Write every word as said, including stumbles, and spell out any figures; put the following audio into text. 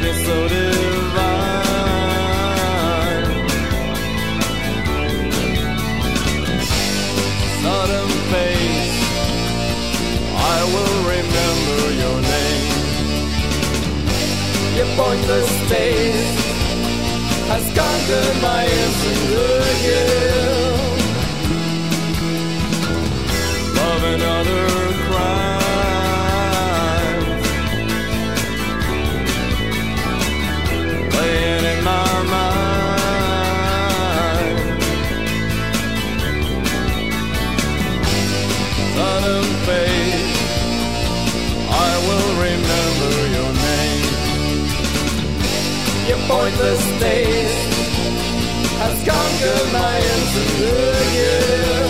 is so divine. Sudden face, I will remember your name. Your pointless taste has conquered my instant again. Love and other crimes playing in my mind. Sudden fate, I will remember your name. Your pointless taste has conquered my instant again.